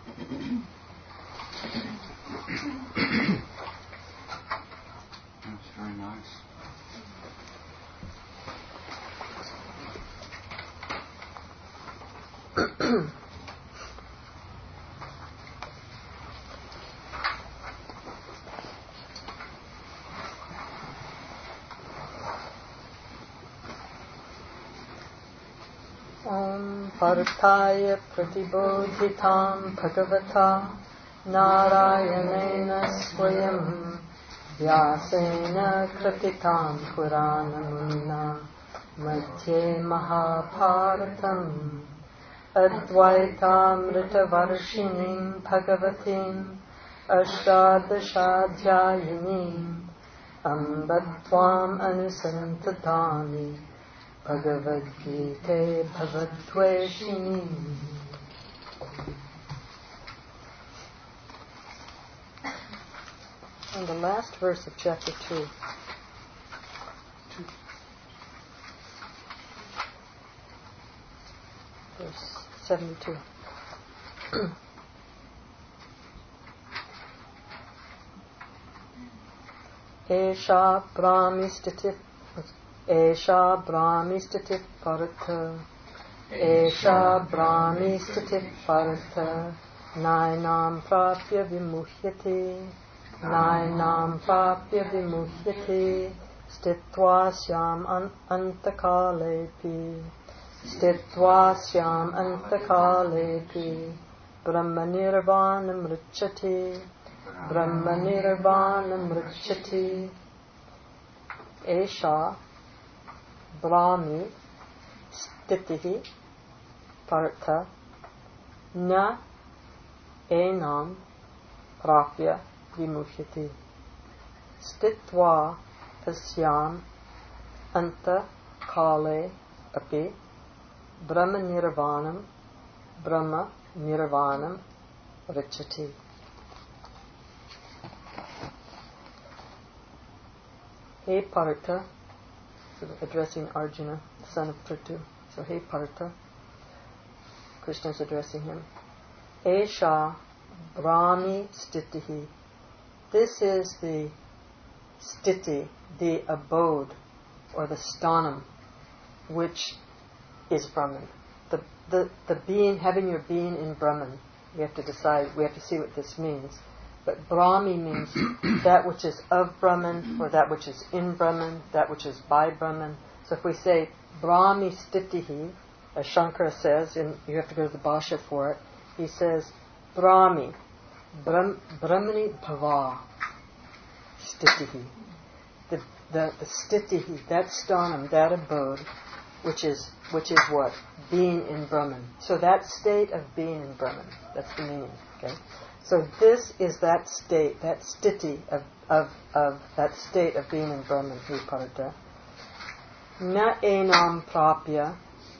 That's very nice. Parthaya pratibodhitam bhagavata Narayanena swayam Vyasena kratitam Puranamunna Madhye Mahabharatam Advaitamrita Varshinim Bhagavatim Ashtadashadhyayinim Ambadvam Anusantatami Bhagavad Gita Bhavadveshini. And the last verse of chapter 2. Verse 72. Esha Brahmistatif Esha Brahmistatif Partha Esha Brahmistatif Partha Nainam Prapya Vimuhyate Nainam Prapya Vimuhyate Stitva Syam Antakalepi Stitva Syam Antakalepi Brahmanirvanam Ricchati Brahmanirvanam Ricchati Esha Brahmi Stitihi Partha Na Enam Prapya Vimuhyati Stitva Asyam Anta Kale Api Brahma Nirvanam Richati. Hey Partha, addressing Arjuna, son of Prithu. So, hey Partha, Krishna is addressing him. Esha Brahmi Stitihi. This is the stiti, the abode, or the sthanam, which is Brahman. The being, having your being in Brahman. We have to decide, we have to see what this means. But Brahmi means that which is of Brahman, or that which is in Brahman, that which is by Brahman. So if we say Brahmi Stitihi, as Shankara says, and you have to go to the Bhashya for it, he says Brahmi, Brahmani Bhava Stitihi. The Stitihi, that sthanam, that abode, which is what? Being in Brahman. So that state of being in Brahman. That's the meaning. Okay? So this is that state, that stiti of that state of being in Brahman, Viparta. Na enam prapya,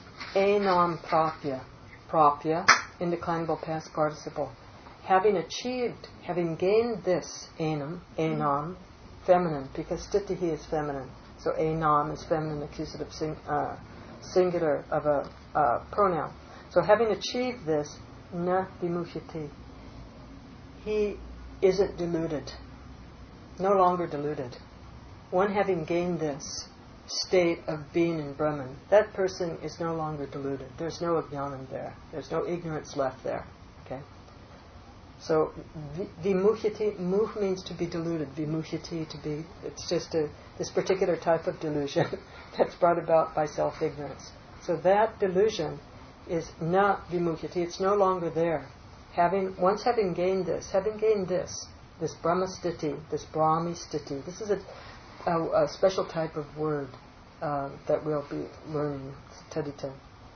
prapya, indeclinable past participle. Having achieved, having gained this, enam, feminine, because stitihi is feminine. So enam is feminine, accusative singular of a pronoun. So having achieved this, na vimuhyati. He isn't deluded, no longer deluded. One having gained this state of being in Brahman, that person is no longer deluded. There's no ajnanam there. There's no ignorance left there. Okay. So vimuhyati, muh means to be deluded. Vimuhyati, to be. It's just this particular type of delusion that's brought about by self-ignorance. So that delusion is na vimuhyati. It's no longer there. Once having gained this Brahma Stiti, this Brahmi Stiti, this is a special type of word that we'll be learning, Tadita.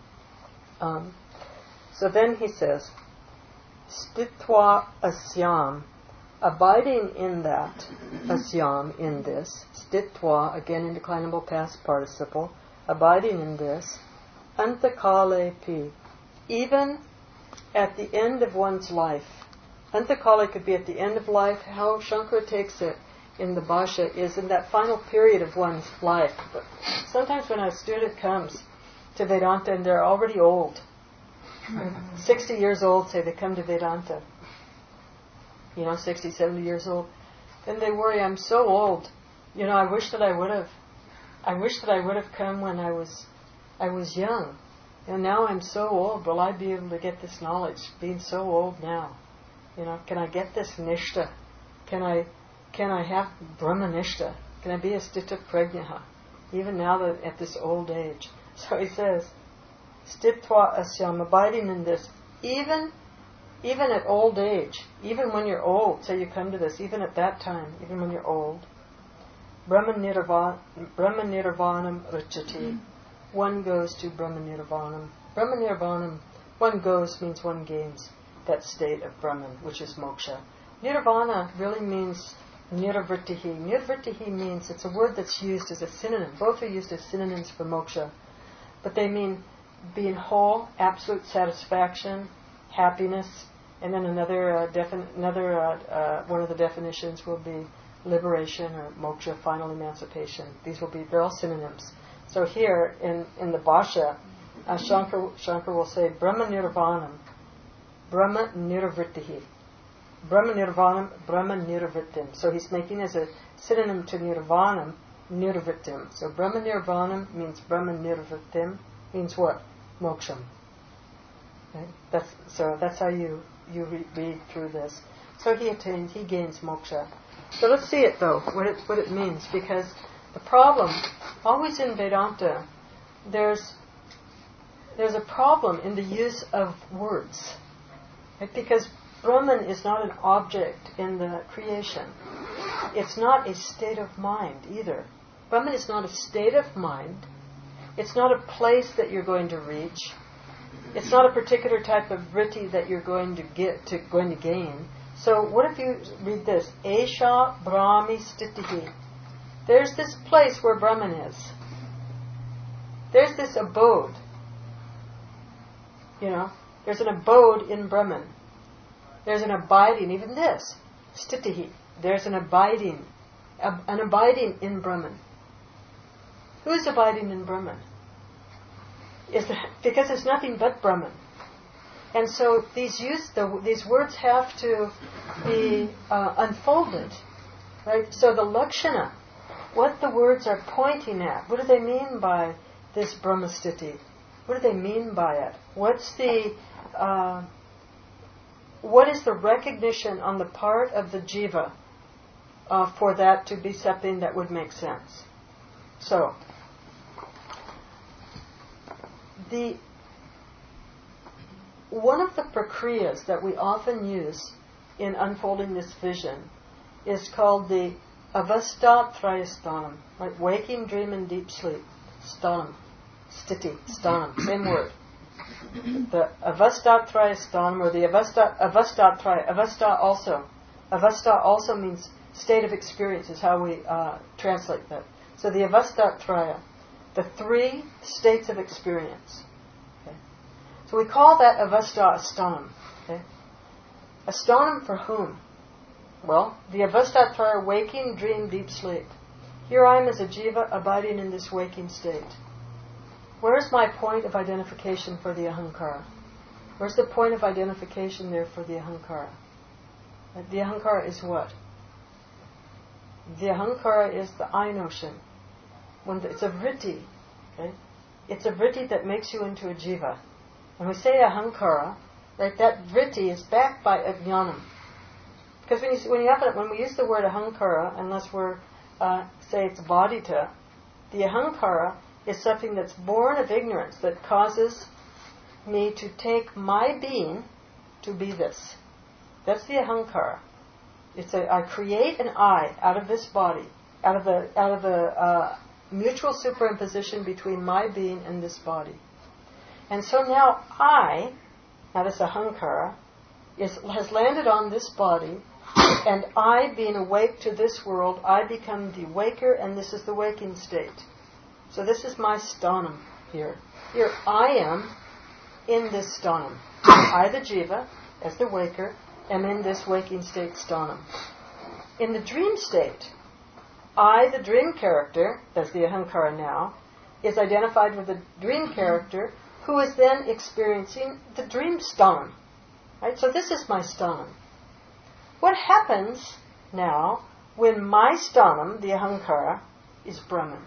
So then he says, Stitva Asyam, abiding in that, Asyam, in this, Stitva, again indeclinable past participle, abiding in this, Antakale pi, even at the end of one's life. Antakala could be at the end of life. How Shankara takes it in the Bhashya is in that final period of one's life. But sometimes when a student comes to Vedanta and they're already old, 60 years old, say they come to Vedanta, 60, 70 years old, then they worry, I'm so old, I wish that I would have come when I was young, and now I'm so old, will I be able to get this knowledge, being so old now? Can I get this nishta? Can I have Brahmanishta? Can I be a stita prajnaha? Even now that at this old age. So he says, stitva asyam, abiding in this, even at old age, even when you're old, say you come to this, even at that time, even when you're old, Brahma Nirvanam Rachati. One goes to Brahma Nirvanam. Brahma Nirvanam, one goes means one gains that state of Brahman, which is moksha. Nirvana really means nirvrittihi. Nirvrittihi means, it's a word that's used as a synonym. Both are used as synonyms for moksha. But they mean being whole, absolute satisfaction, happiness, and then another one of the definitions will be liberation or moksha, final emancipation. They're all synonyms. So here in the Bhashya, Shankar will say Brahma Nirvanam, Brahma Nirvrittihi. Brahma Nirvanam, Brahma Nirvrittim. So he's making as a synonym to Nirvanam, Nirvrittim. So Brahma Nirvanam means Brahma Nirvrittim, means what? Moksham. Okay? That's how you read through this. So he gains moksha. So let's see it though, what it means, because the problem, always in Vedanta, there's a problem in the use of words. Right? Because Brahman is not an object in the creation. It's not a state of mind either. Brahman is not a state of mind. It's not a place that you're going to reach. It's not a particular type of vritti that you're going to gain. So what if you read this? Esha Brahmi Stitihi. There's this place where Brahman is. There's this abode. There's an abode in Brahman. There's an abiding, even this, stitihi. There's an abiding in Brahman. Who is abiding in Brahman? Because it's nothing but Brahman. And so these words have to be unfolded, right? So the lakshana, what the words are pointing at, what do they mean by this Brahmastiti? What do they mean by it? What is the recognition on the part of the jiva for that to be something that would make sense? So, one of the prakriyas that we often use in unfolding this vision is called the avasthatrayasthanam, like waking, dream, and deep sleep. Sthanam, stiti, sthanam, same word. The avasthatrayasthanam, or the avasthatraya, avastha also means state of experience, is how we translate that. So the avasthatraya, the three states of experience. Okay? So we call that avastha asthanam. Okay? Asthanam for whom? Well, the avasthatraya, waking, dream, deep sleep. Here I am as a jiva abiding in this waking state. Where's my point of identification for the ahankara? Where's the point of identification there for the ahankara? The ahankara is what? The ahankara is the I notion. It's a vritti. Okay? It's a vritti that makes you into a jiva. When we say ahankara, right, that vritti is backed by ajnanam. Because when we use the word ahankara, unless we're say it's vadita, the ahankara is something that's born of ignorance that causes me to take my being to be this. That's the ahankara. I create an I out of this body, out of the mutual superimposition between my being and this body. And so now this ahankara, has landed on this body, and I, being awake to this world, I become the waker, and this is the waking state. So this is my sthanam here. Here I am in this sthanam. I, the jiva, as the waker, am in this waking state sthanam. In the dream state, I, the dream character, that's the ahankara now, is identified with the dream character who is then experiencing the dream sthanam. Right? So this is my sthanam. What happens now when my sthanam, the ahankara, is Brahman?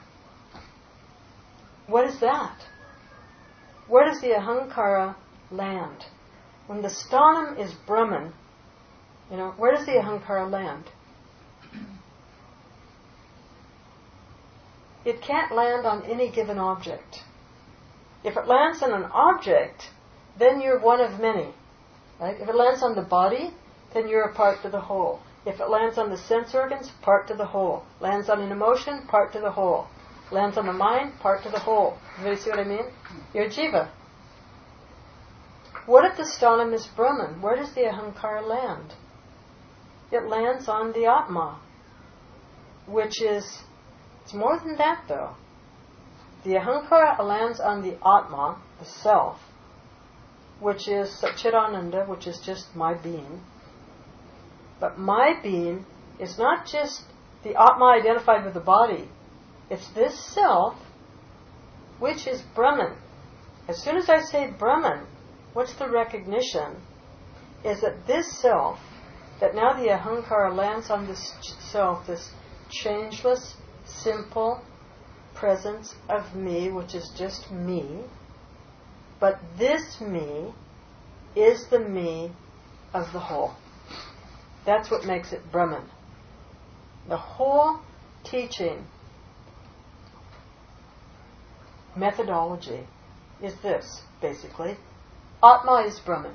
What is that? Where does the ahankara land? When the sthanam is Brahman, where does the ahankara land? It can't land on any given object. If it lands on an object, then you're one of many. Right? If it lands on the body, then you're a part to the whole. If it lands on the sense organs, part to the whole. Lands on an emotion, part to the whole. Lands on the mind, part to the whole. You see what I mean? You're a jiva. What if the sthanam is Brahman? Where does the ahankara land? It lands on the atma, which is, it's more than that though. The ahankara lands on the atma, the self, which is Satchidananda, which is just my being. But my being is not just the atma identified with the body. It's this self, which is Brahman. As soon as I say Brahman, what's the recognition? Is that this self, that now the ahankara lands on this self, this changeless, simple presence of me, which is just me. But this me is the me of the whole. That's what makes it Brahman. The whole teaching methodology is this, basically. Atma is Brahman.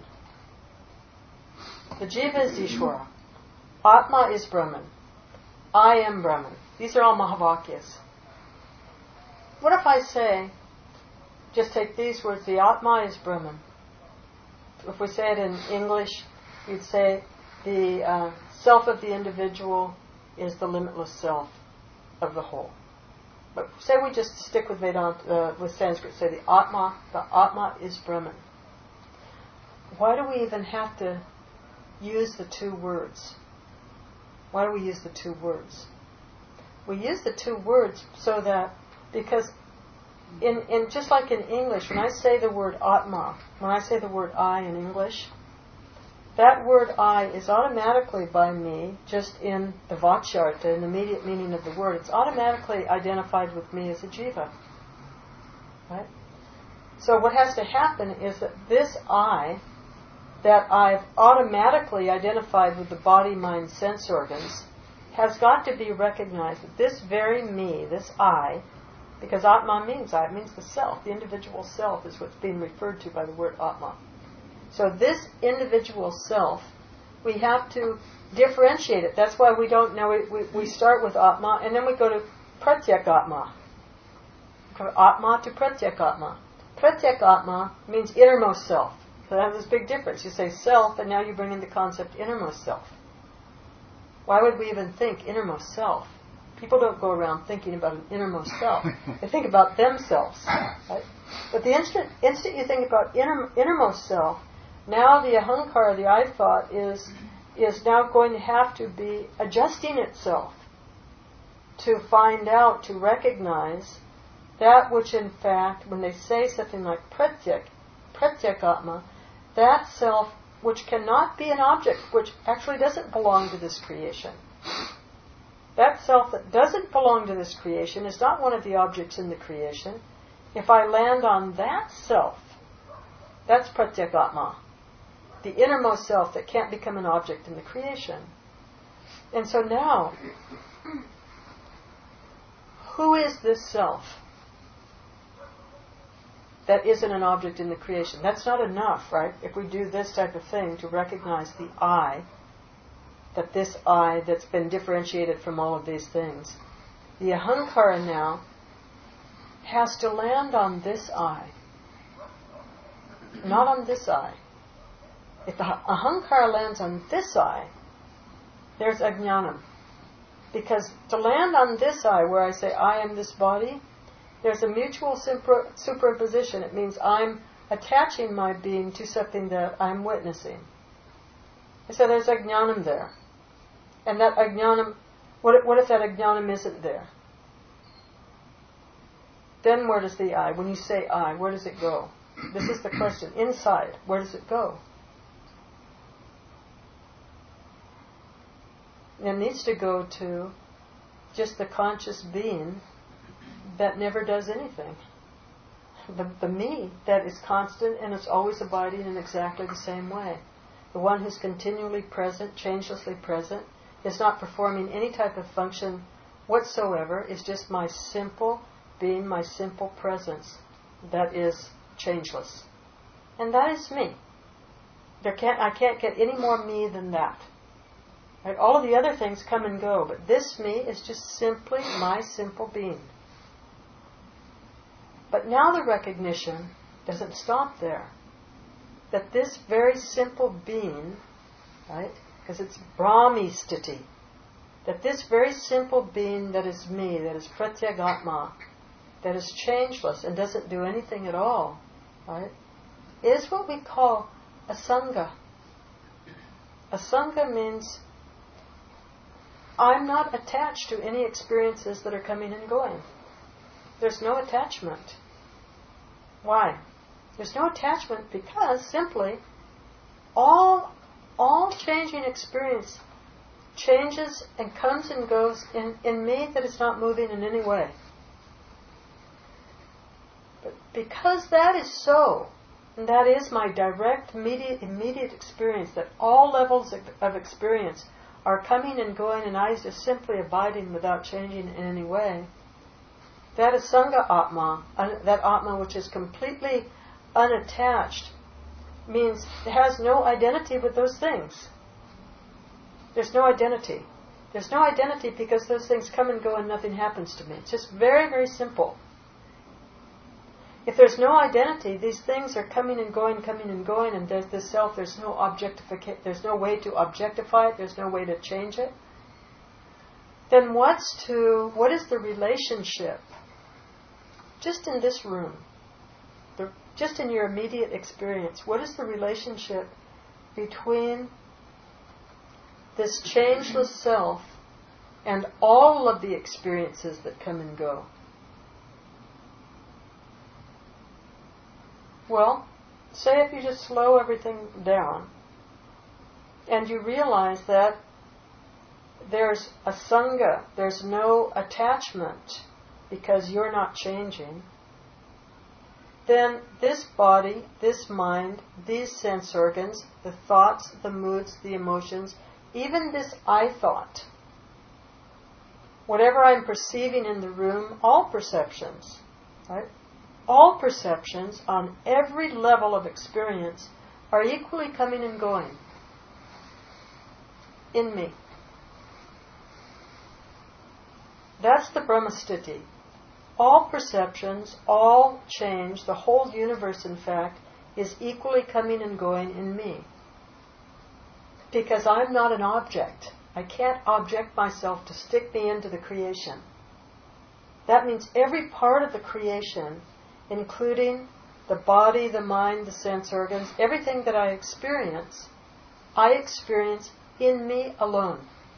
The jiva is Ishvara. Atma is Brahman. I am Brahman. These are all Mahavakyas. What if I say, just take these words, the Atma is Brahman. If we say it in English, we'd say the self of the individual is the limitless self of the whole. But say we just stick with Vedanta, with Sanskrit, say the Atma is Brahman. Why do we even have to use the two words? Why do we use the two words? We use the two words so that, because in just like in English, when I say the word Atma, when I say the word I in English, that word I is automatically by me, just in the Vachyartha, in the immediate meaning of the word, it's automatically identified with me as a jiva. Right? So what has to happen is that this I, that I've automatically identified with the body, mind, sense organs, has got to be recognized that this very me, this I, because Atma means I, it means the self, the individual self is what's being referred to by the word Atma. So this individual self, we have to differentiate it. That's why we don't know, we start with Atma and then we go to Pratyekatma. From Atma to Pratyekatma. Pratyekatma means innermost self. So that's this big difference. You say self and now you bring in the concept innermost self. Why would we even think innermost self? People don't go around thinking about an innermost self. They think about themselves. Right? But the instant you think about innermost self, now the ahankara, the I thought, is now going to have to be adjusting itself to find out, to recognize that which in fact, when they say something like pratyekatma, that self which cannot be an object, which actually doesn't belong to this creation. That self that doesn't belong to this creation is not one of the objects in the creation. If I land on that self, that's pratyekatma, the innermost self that can't become an object in the creation. And so now, who is this self that isn't an object in the creation? That's not enough, right? If we do this type of thing to recognize the I, that this I that's been differentiated from all of these things, the ahankara now has to land on this I, not on this I. If the ahankara lands on this I, there's ajnanam. Because to land on this I, where I say I am this body, there's a mutual superposition. It means I'm attaching my being to something that I'm witnessing. And so there's ajnanam there. And that ajnanam, what if that ajnanam isn't there? Then where does the I, when you say I, where does it go? This is the question. Inside, where does it go? It needs to go to just the conscious being that never does anything. The me that is constant and is always abiding in exactly the same way. The one who's continually present, changelessly present, is not performing any type of function whatsoever, is just my simple being, my simple presence that is changeless. And that is me. I can't get any more me than that. Right? All of the other things come and go, but this me is just simply my simple being. But now the recognition doesn't stop there. That this very simple being, right, because it's Brahmistiti, that this very simple being that is me, that is Pratyagatma, that is changeless and doesn't do anything at all, right, is what we call asanga. Asanga means I'm not attached to any experiences that are coming and going. There's no attachment. Why? There's no attachment because simply all changing experience changes and comes and goes in me that is not moving in any way. But because that is so, and that is my direct, immediate experience, that all levels of experience are coming and going and I just simply abiding without changing in any way, that Asanga Atma, that Atma which is completely unattached, means it has no identity with those things. There's no identity. There's no identity because those things come and go and nothing happens to me. It's just very, very simple. If there's no identity, these things are coming and going, and there's this self, there's no objectification, there's no way to objectify it, there's no way to change it, then what is the relationship, just in this room, just in your immediate experience, what is the relationship between this changeless self and all of the experiences that come and go? Well, say if you just slow everything down and you realize that there's a sangha, there's no attachment because you're not changing, then this body, this mind, these sense organs, the thoughts, the moods, the emotions, even this I thought, whatever I'm perceiving in the room, all perceptions, right? All perceptions on every level of experience are equally coming and going in me. That's the Brahmastiti. All perceptions, all change, the whole universe, in fact, is equally coming and going in me. Because I'm not an object. I can't object myself to stick me into the creation. That means every part of the creation, including the body, the mind, the sense organs, everything that I experience in me alone.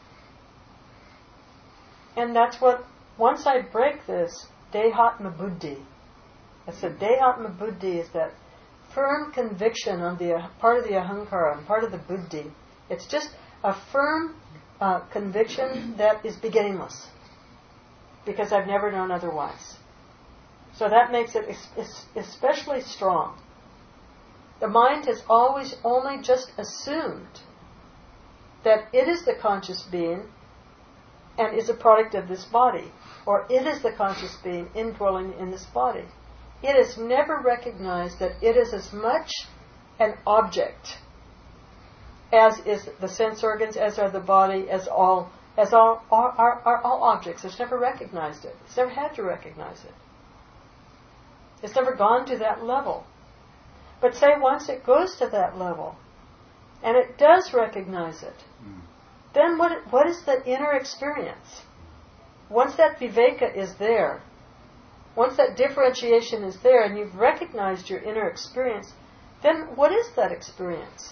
And that's what, once I break this, Dehatma Buddhi, I said Dehatma Buddhi is that firm conviction on the part of the Ahankara and part of the Buddhi. It's just a firm conviction that is beginningless, because I've never known otherwise. So that makes it especially strong. The mind has always only just assumed that it is the conscious being and is a product of this body, or it is the conscious being indwelling in this body. It has never recognized that it is as much an object as is the sense organs, as are the body, as all objects. It's never recognized it. It's never had to recognize it. It's never gone to that level. But say once it goes to that level, and it does recognize it, then what is the inner experience? Once that viveka is there, once that differentiation is there, and you've recognized your inner experience, then what is that experience?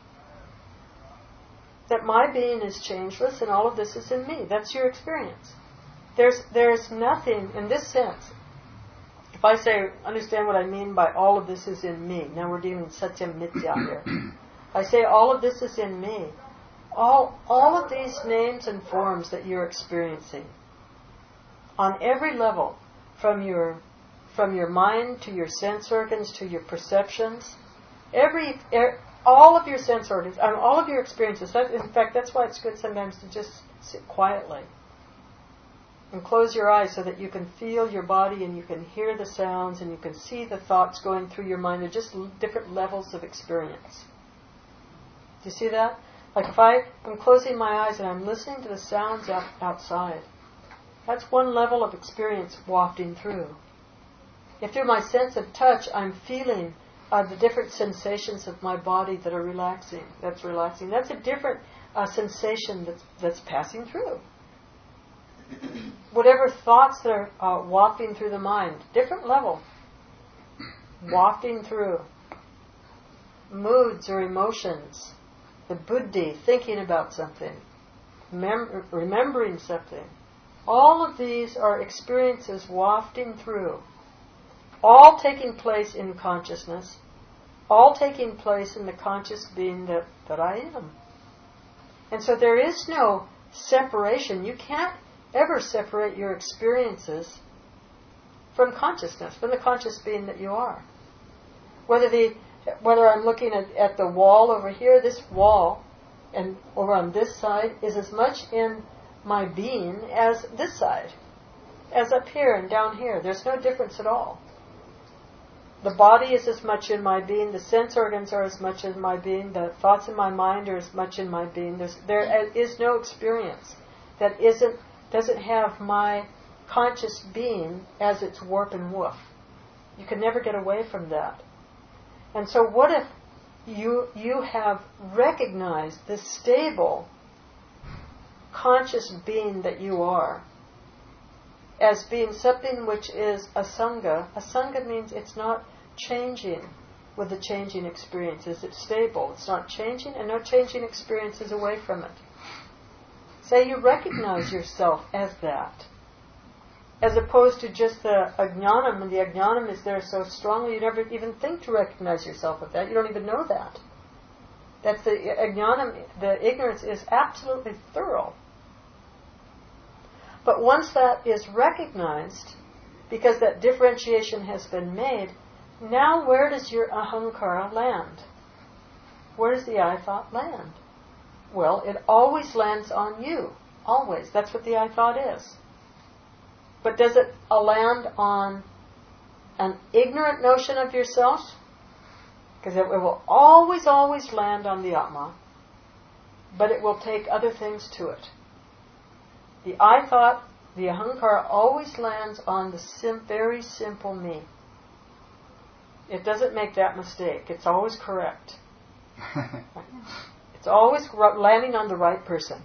That my being is changeless and all of this is in me. That's your experience. There's nothing, in this sense, If I say, understand what I mean by all of this is in me, now we're dealing with Satyam Mithya here. If I say all of this is in me, all of these names and forms that you're experiencing, on every level, from your mind to your sense organs to your perceptions, all of your sense organs, all of your experiences. In fact, that's why it's good sometimes to just sit quietly and close your eyes so that you can feel your body and you can hear the sounds and you can see the thoughts going through your mind. They're just different levels of experience. Do you see that? Like if I'm closing my eyes and I'm listening to the sounds outside, that's one level of experience wafting through. If through my sense of touch I'm feeling the different sensations of my body that are relaxing, that's a different sensation that's passing through. Whatever thoughts that are wafting through the mind, different level, wafting through. Moods or emotions, the buddhi, thinking about something, remembering something. All of these are experiences wafting through, all taking place in consciousness, all taking place in the conscious being that I am. And so there is no separation. You can't ever separate your experiences from consciousness, from the conscious being that you are. Whether I'm looking at the wall over here, this wall, and over on this side, is as much in my being as this side, as up here and down here. There's no difference at all. The body is as much in my being, the sense organs are as much in my being, the thoughts in my mind are as much in my being. There is no experience that doesn't have my conscious being as its warp and woof. You can never get away from that. And so what if you have recognized this stable conscious being that you are as being something which is asanga. Asanga means it's not changing with the changing experiences. It's stable. It's not changing, and no changing experiences away from it. Say you recognize yourself as that, as opposed to just the ajnanam, and the ajnanam is there so strongly you never even think to recognize yourself with that. You don't even know that. That's the ajnanam, the ignorance is absolutely thorough. But once that is recognized, because that differentiation has been made, now where does your ahankara land? Where does the I thought land? Well, it always lands on you. Always. That's what the I thought is. But does it land on an ignorant notion of yourself? Because it will always land on the Atma. But it will take other things to it. The I thought, the ahankara, always lands on the very simple me. It doesn't make that mistake. It's always correct. It's always landing on the right person.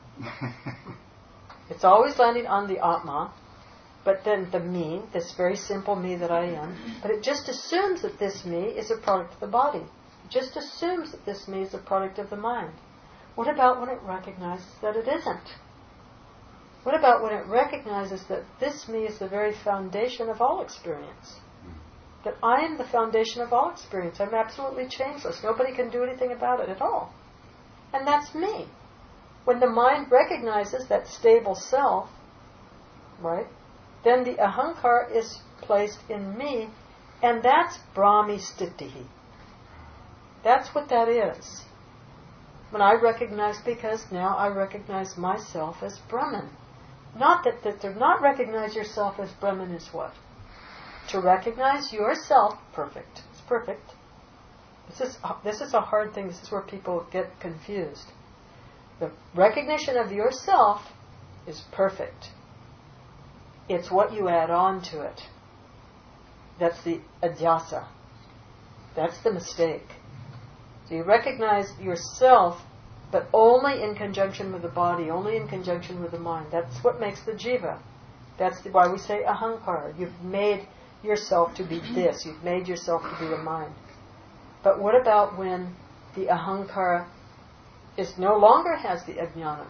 It's always landing on the Atma, but then the me, this very simple me that I am, but it just assumes that this me is a product of the body. It just assumes that this me is a product of the mind. What about when it recognizes that it isn't? What about when it recognizes that this me is the very foundation of all experience? That I am the foundation of all experience. I'm absolutely changeless. Nobody can do anything about it at all. And that's me. When the mind recognizes that stable self, right, then the ahankara is placed in me, and that's Brahmi Stitihi. That's what that is. When I recognize, because now I recognize myself as Brahman. Not that to not recognize yourself as Brahman is what? To recognize yourself perfect. It's perfect. This is a hard thing. This is where people get confused. The recognition of yourself is perfect. It's what you add on to it. That's the adhyasa. That's the mistake. So you recognize yourself, but only in conjunction with the body, only in conjunction with the mind. That's what makes the jiva. That's why we say ahankara. You've made yourself to be this. You've made yourself to be the mind. But what about when the ahankara no longer has the ajnanam?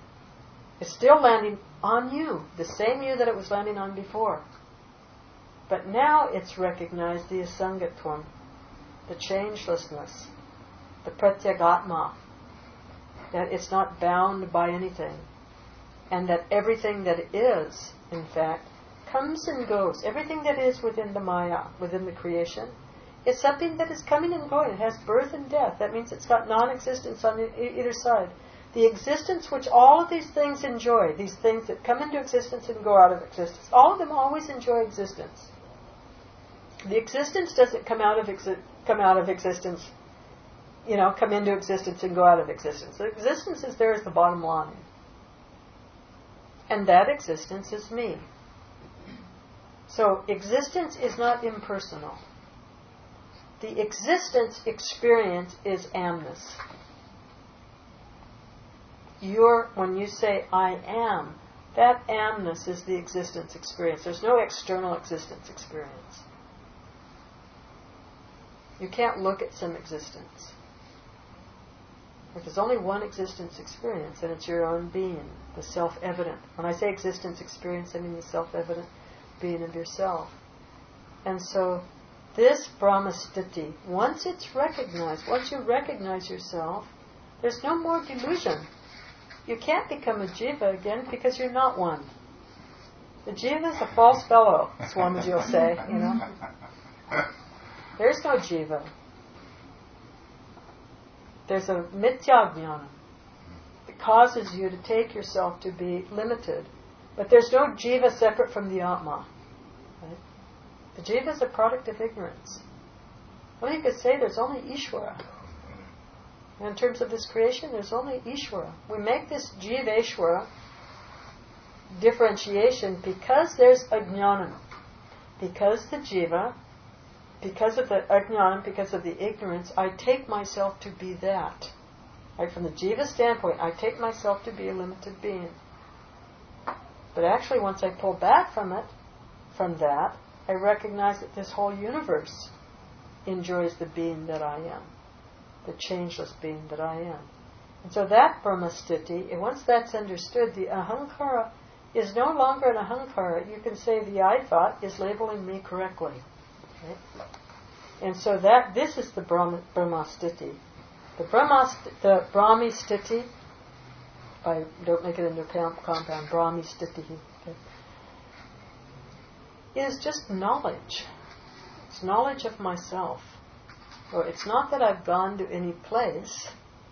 It's still landing on you, the same you that it was landing on before. But now it's recognized the asangatvam, the changelessness, the pratyagatma, that it's not bound by anything, and that everything that is, in fact, comes and goes. Everything that is within the Maya, within the creation, is something that is coming and going. It has birth and death. That means it's got non-existence on either side. The existence which all of these things enjoy, these things that come into existence and go out of existence, all of them always enjoy existence. The existence doesn't come out of existence, come into existence and go out of existence. The existence is there as the bottom line. And that existence is me. So existence is not impersonal. The existence experience is amness. When you say I am, that amness is the existence experience. There's no external existence experience. You can't look at some existence. There's only one existence experience, and it's your own being, the self-evident. When I say existence experience, I mean the self-evident being of yourself. And so this Brahmastiti, once it's recognized, once you recognize yourself, there's no more delusion. You can't become a jiva again because you're not one. The jiva is a false fellow, Swamiji will say, There's no jiva. There's a mithya-jnana that causes you to take yourself to be limited. But there's no jiva separate from the Atma. Right? The jiva is a product of ignorance. Well, you could say there's only Ishvara. And in terms of this creation, there's only Ishvara. We make this Jiveshvara differentiation because there's ajnana. Because the jiva, because of the ajnana, because of the ignorance, I take myself to be that. Right? From the jiva standpoint, I take myself to be a limited being. But actually, once I pull back from that, I recognize that this whole universe enjoys the being that I am, the changeless being that I am. And so that Brahmastiti, once that's understood, the ahankara is no longer an ahankara. You can say the I thought is labeling me correctly. Right? And so this is the Brahmastiti. The Brahmistiti, don't make it into a compound, Brahmistiti, okay, is just knowledge. It's knowledge of myself. So it's not that I've gone to any place.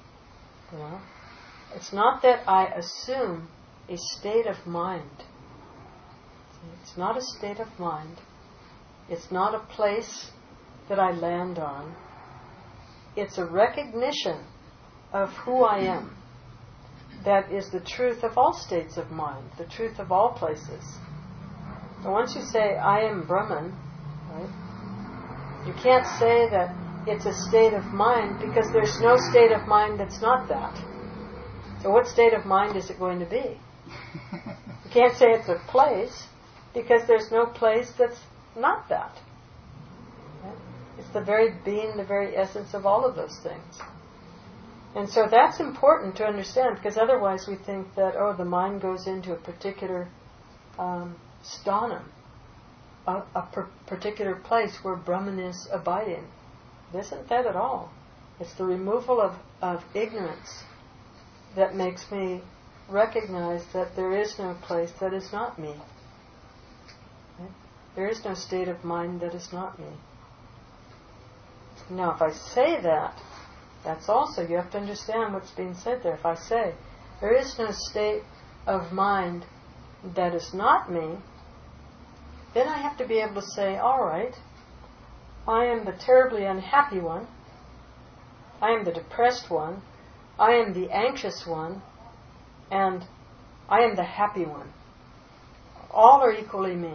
It's not that I assume a state of mind. It's not a state of mind. It's not a place that I land on. It's a recognition of who I am. That is the truth of all states of mind, the truth of all places. So once you say, I am Brahman, right, you can't say that it's a state of mind because there's no state of mind that's not that. So what state of mind is it going to be? You can't say it's a place because there's no place that's not that. Right? It's the very being, the very essence of all of those things. And so that's important to understand, because otherwise we think that, the mind goes into a particular sthanam, a particular place where Brahman is abiding. It isn't that at all. It's the removal of ignorance that makes me recognize that there is no place that is not me. Right? There is no state of mind that is not me. Now, if I say that, that's also, you have to understand what's being said there. If I say, there is no state of mind that is not me, then I have to be able to say, all right, I am the terribly unhappy one, I am the depressed one, I am the anxious one, and I am the happy one. All are equally me.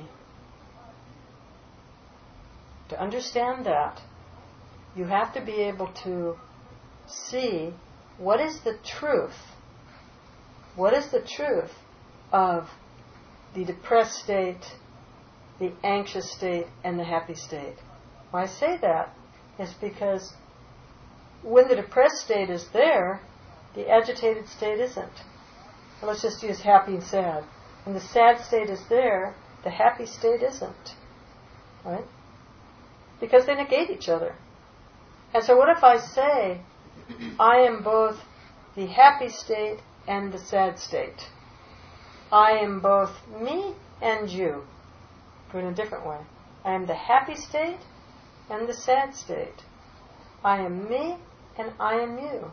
To understand that, you have to be able to see what is the truth. What is the truth of the depressed state, the anxious state, and the happy state? Why I say that is because when the depressed state is there, the agitated state isn't. Well, let's just use happy and sad. When the sad state is there, the happy state isn't. right? Because they negate each other. And so what if I say, I am both the happy state and the sad state? I am both me and you. Put it in a different way. I am the happy state and the sad state. I am me and I am you.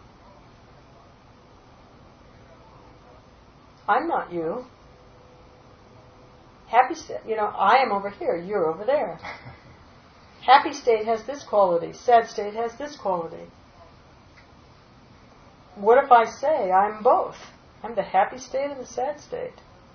I'm not you. Happy state, I am over here, you're over there. Happy state has this quality, sad state has this quality. What if I say I'm both? I'm the happy state and the sad state.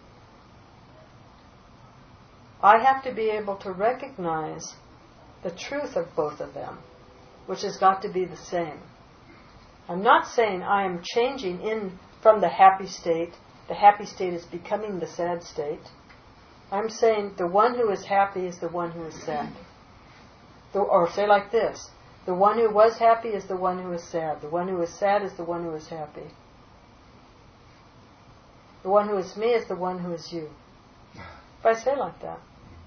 I have to be able to recognize the truth of both of them, which has got to be the same. I'm not saying I am changing in from the happy state is becoming the sad state. I'm saying the one who is happy is the one who is sad. Or say like this, the one who was happy is the one who is sad. The one who is sad is the one who is happy. The one who is me is the one who is you. If I say like that,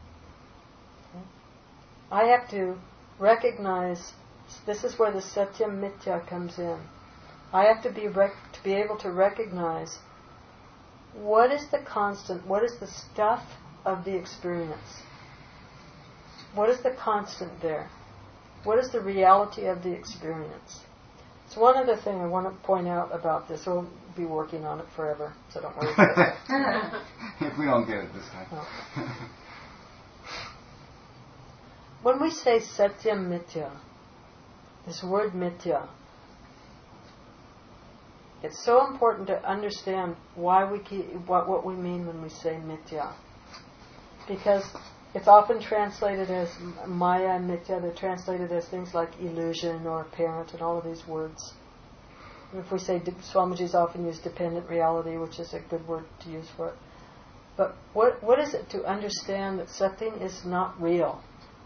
I have to recognize, this is where the Satyam Mithya comes in. I have to be able to recognize what is the constant, what is the stuff of the experience. What is the constant there? What is the reality of the experience? So one other thing I want to point out about this, we'll be working on it forever, so don't worry about it. If we don't get it this time. No. When we say Satyam Mithya, this word Mithya, it's so important to understand why what we mean when we say Mithya. Because it's often translated as Maya and Mithya. They're translated as things like illusion or apparent and all of these words. And if we say, Swamiji's often used dependent reality, which is a good word to use for it. But what is it to understand that something is not real?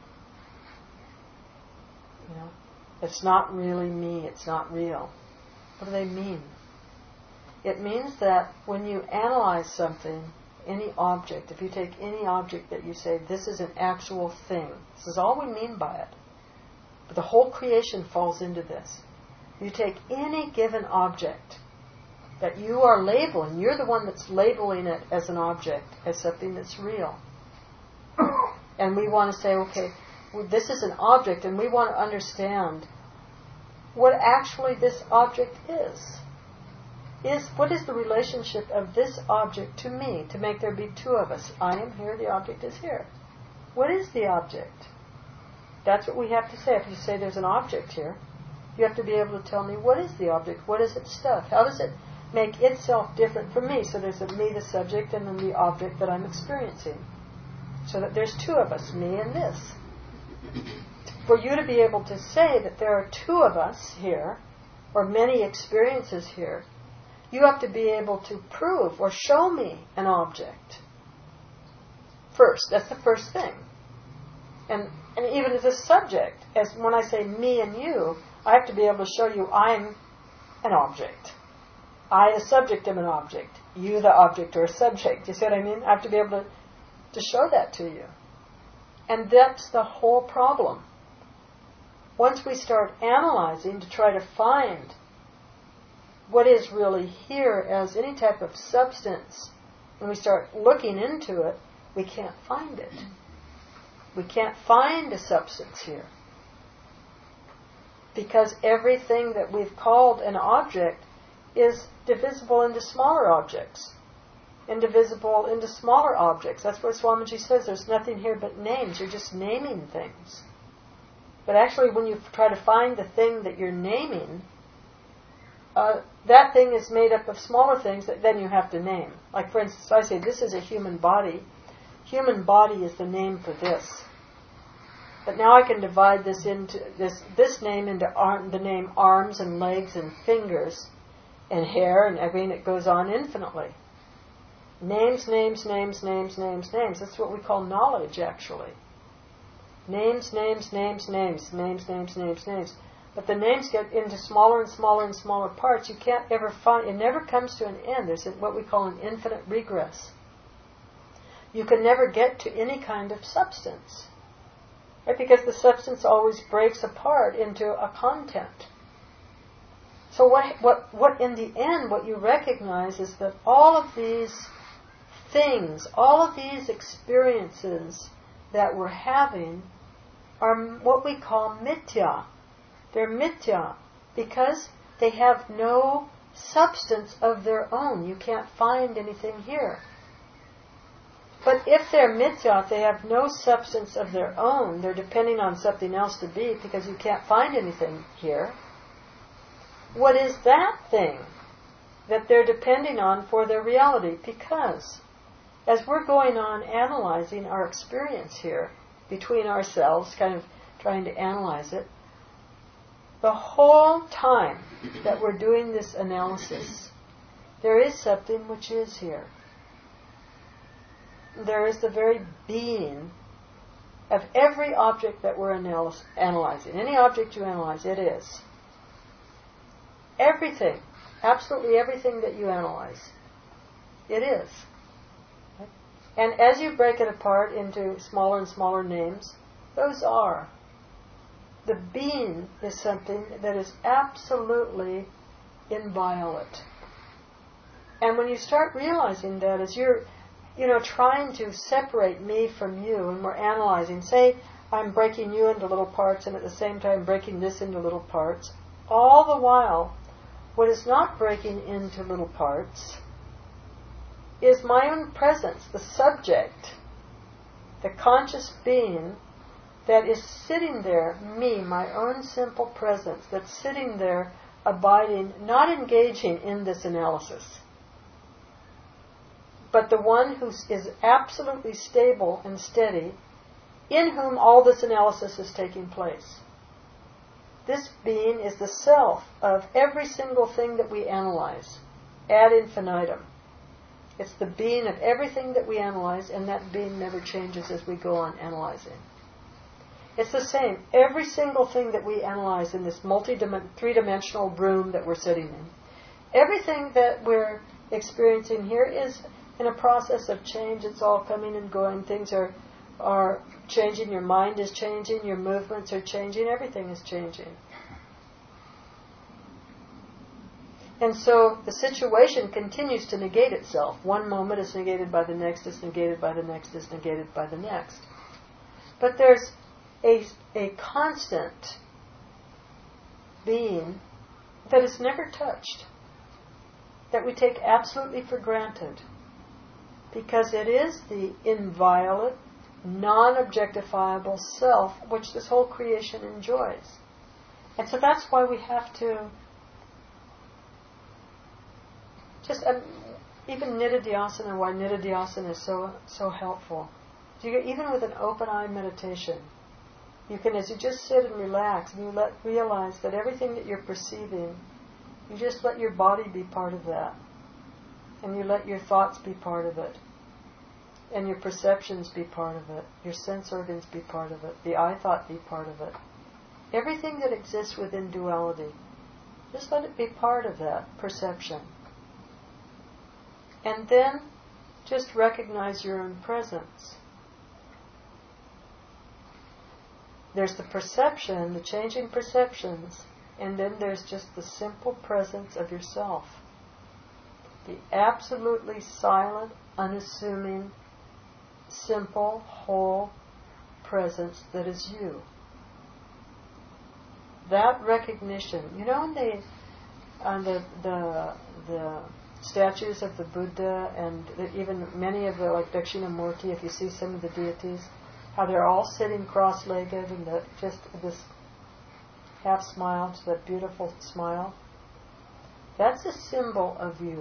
It's not really me, it's not real. What do they mean? It means that when you analyze something, any object, if you take any object that you say, this is an actual thing, this is all we mean by it. But the whole creation falls into this. You take any given object that you are labeling, you're the one that's labeling it as an object, as something that's real. And we want to say, okay, well, this is an object, and we want to understand what actually this object is. What is the relationship of this object to me, to make there be two of us? I am here, the object is here. What is the object? That's what we have to say. If you say there's an object here, you have to be able to tell me, what is the object? What is its stuff? How does it make itself different from me? So there's me, the subject, and then the object that I'm experiencing. So that there's two of us, me and this. For you to be able to say that there are two of us here, or many experiences here, you have to be able to prove or show me an object. First, that's the first thing. And even as a subject, as when I say me and you, I have to be able to show you I'm an object. I, the subject, am an object. You, the object, or a subject. You see what I mean? I have to be able to show that to you. And that's the whole problem. Once we start analyzing to try to find what is really here as any type of substance, when we start looking into it, we can't find it. We can't find a substance here. Because everything that we've called an object is divisible into smaller objects. Indivisible into smaller objects. That's what Swamiji says. There's nothing here but names. You're just naming things. But actually, when you try to find the thing that you're naming, that thing is made up of smaller things that then you have to name. Like, for instance, I say this is a human body. Human body is the name for this. But now I can divide this into this name into the name arms and legs and fingers and hair, and I mean it goes on infinitely. Names, names, names, names, names, names. That's what we call knowledge, actually. Names, names, names, names, names, names, names, names. But the names get into smaller and smaller and smaller parts. You can't ever find, it never comes to an end. There's what we call an infinite regress. You can never get to any kind of substance. Right? Because the substance always breaks apart into a content. So what in the end, what you recognize is that all of these things, all of these experiences that we're having are what we call mithya. They're mithya because they have no substance of their own. You can't find anything here. But if they're mithya, if they have no substance of their own, they're depending on something else to be because you can't find anything here. What is that thing that they're depending on for their reality? Because as we're going on analyzing our experience here between ourselves, kind of trying to analyze it, the whole time that we're doing this analysis, there is something which is here. There is the very being of every object that we're analyzing. Any object you analyze, it is. Everything, absolutely everything that you analyze, it is. And as you break it apart into smaller and smaller names, those are. The being is something that is absolutely inviolate. And when you start realizing that, as you're trying to separate me from you, and we're analyzing, say I'm breaking you into little parts and at the same time breaking this into little parts, all the while, what is not breaking into little parts is my own presence, the subject, the conscious being that is sitting there, me, my own simple presence, that's sitting there abiding, not engaging in this analysis, but the one who is absolutely stable and steady, in whom all this analysis is taking place. This being is the self of every single thing that we analyze, ad infinitum. It's the being of everything that we analyze, and that being never changes as we go on analyzing. It's the same. Every single thing that we analyze in this three-dimensional room that we're sitting in, everything that we're experiencing here is in a process of change. It's all coming and going. Things are changing. Your mind is changing. Your movements are changing. Everything is changing. And so the situation continues to negate itself. One moment is negated by the next, is negated by the next, is negated by the next. But there's a constant being that is never touched, that we take absolutely for granted, because it is the inviolate, non-objectifiable self which this whole creation enjoys. And so that's why we have to just even Nididhyasana, why Nididhyasana is so helpful. Even with an open eye meditation, you can, as you just sit and relax, and you realize that everything that you're perceiving, you just let your body be part of that, and you let your thoughts be part of it, and your perceptions be part of it, your sense organs be part of it, the I thought be part of it. Everything that exists within duality, just let it be part of that perception. And then just recognize your own presence. There's the perception, the changing perceptions, and then there's just the simple presence of yourself. The absolutely silent, unassuming, simple, whole presence that is you. That recognition, when they, on the statues of the Buddha and even many of the, like Dakshinamurti, if you see some of the deities, how they're all sitting cross-legged and just this half smile, that beautiful smile. That's a symbol of you.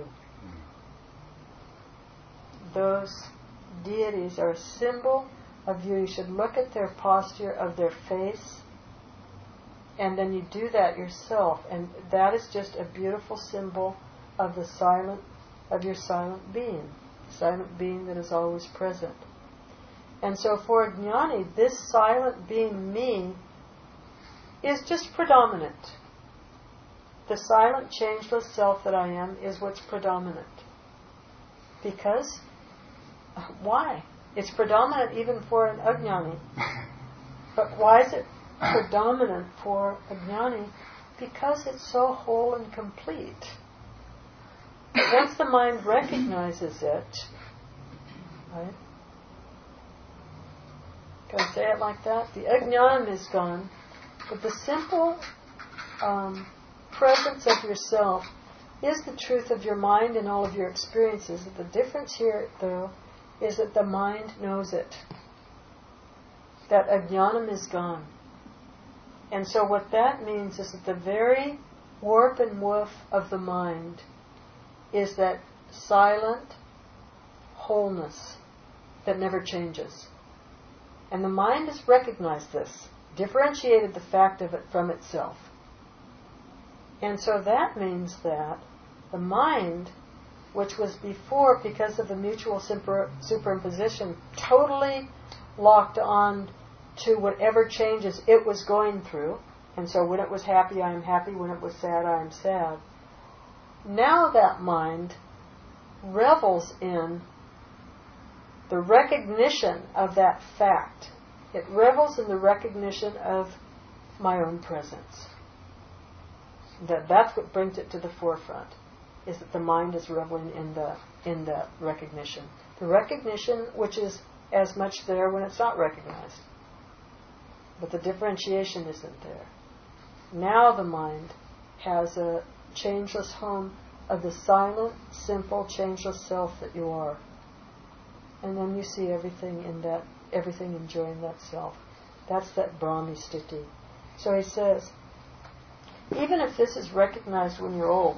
Those deities are a symbol of you. You should look at their posture of their face, and then you do that yourself, and that is just a beautiful symbol of your silent being, the silent being that is always present. And so for a jnani, this silent being, me, is just predominant. The silent, changeless self that I am is what's predominant. Because, why? It's predominant even for an ajnani. But why is it predominant for a jnani? Because it's so whole and complete. But once the mind recognizes it, right? Can I say it like that? The ajnana is gone, but the simple presence of yourself is the truth of your mind and all of your experiences. The difference here, though, is that the mind knows it. That ajnanam is gone. And so what that means is that the very warp and woof of the mind is that silent wholeness that never changes. And the mind has recognized this, differentiated the fact of it from itself. And so that means that the mind, which was before, because of the mutual superimposition, totally locked on to whatever changes it was going through, and so when it was happy, I am happy, when it was sad, I am sad. Now that mind revels in the recognition of that fact. It revels in the recognition of my own presence. That's what brings it to the forefront, is that the mind is reveling in the recognition. The recognition which is as much there when it's not recognized. But the differentiation isn't there. Now the mind has a changeless home of the silent, simple, changeless self that you are. And then you see everything in that, everything enjoying that self. That's that Brahmi sthiti. So he says, even if this is recognized when you're old,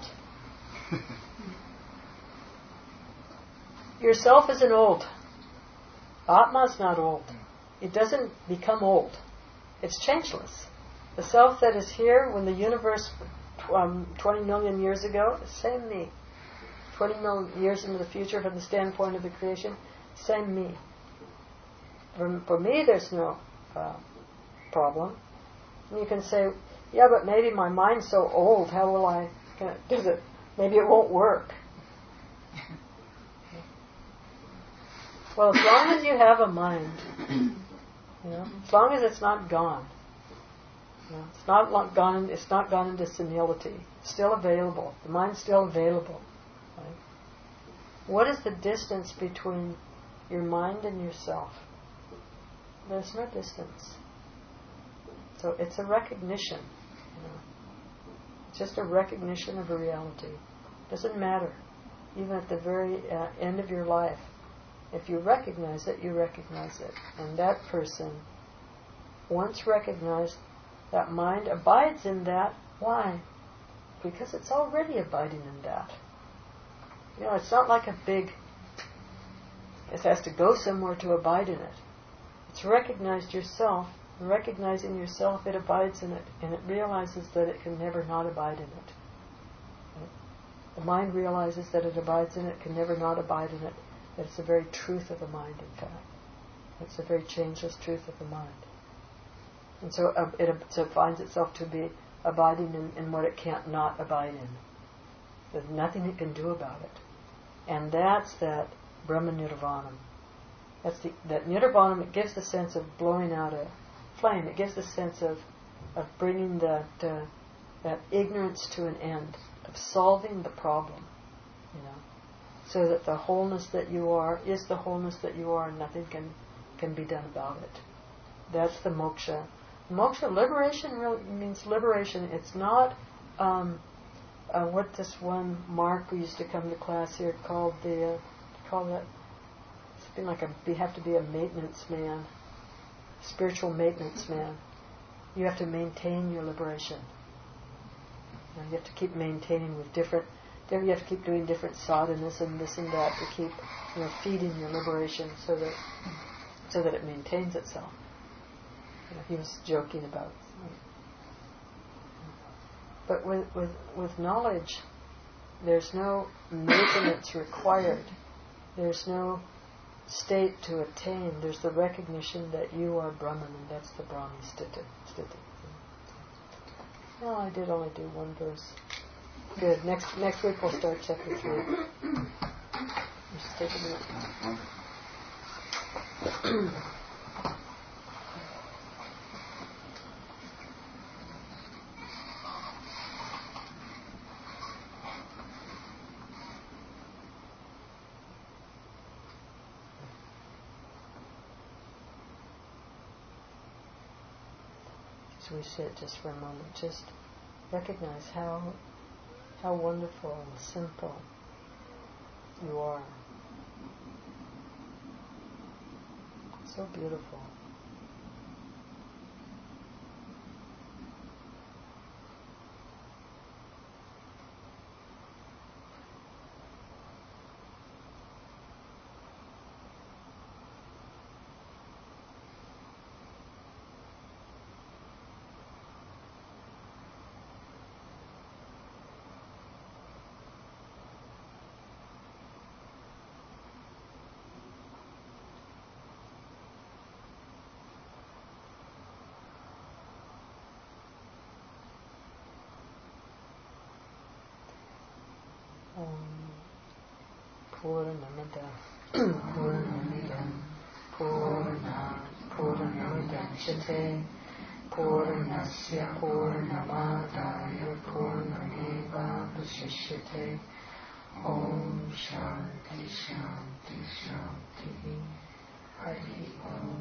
yourself isn't old. Atma's not old. It doesn't become old. It's changeless. The self that is here when the universe 20 million years ago, same me. 20 million years into the future from the standpoint of the creation, same me. For me, there's no problem. And you can say, yeah, but maybe my mind's so old, how will I, maybe it won't work. Well, as long as you have a mind, as long as it's not gone, it's not gone into senility, it's still available. The mind's still available. Right? What is the distance between your mind and yourself? There's no distance. So it's a recognition. It's just a recognition of a reality. It doesn't matter. Even at the very end of your life, if you recognize it, you recognize it. And that person, once recognized, that mind abides in that. Why? Because it's already abiding in that. It's not like it has to go somewhere to abide in it. It's recognized yourself, and recognizing yourself, it abides in it, and it realizes that it can never not abide in it. Right? The mind realizes that it abides in it, can never not abide in it. That it's the very truth of the mind, in fact. It's the very changeless truth of the mind. And so it finds itself to be abiding in what it can't not abide in. There's nothing it can do about it. And that's that Brahma Nirvanam. That Nirvanam, it gives the sense of blowing out a flame. It gives the sense of bringing that ignorance to an end, of solving the problem. So that the wholeness that you are is the wholeness that you are, and nothing can be done about it. That's the moksha. Moksha, liberation really means liberation. It's not what this one Mark who used to come to class here called something like you have to be a maintenance man, spiritual maintenance man. You have to maintain your liberation. You have to keep maintaining with different. You have to keep doing different sadhanas and this and that to keep feeding your liberation so that it maintains itself. He was joking about. But with knowledge, there's no maintenance required. There's no state to attain. There's the recognition that you are Brahman, and that's the Brahmi sthiti. No, I did only do one verse. Good. Next week we'll start chapter 3. Just take a minute. as we sit just for a moment, just recognize how wonderful and simple you are. So beautiful. Purnamada Purnamidam Purnat Purnamidachyate Purnasya Purnamadaya Purnameva Vasishyate. Om Shanti Shanti Shanti. Hari Om.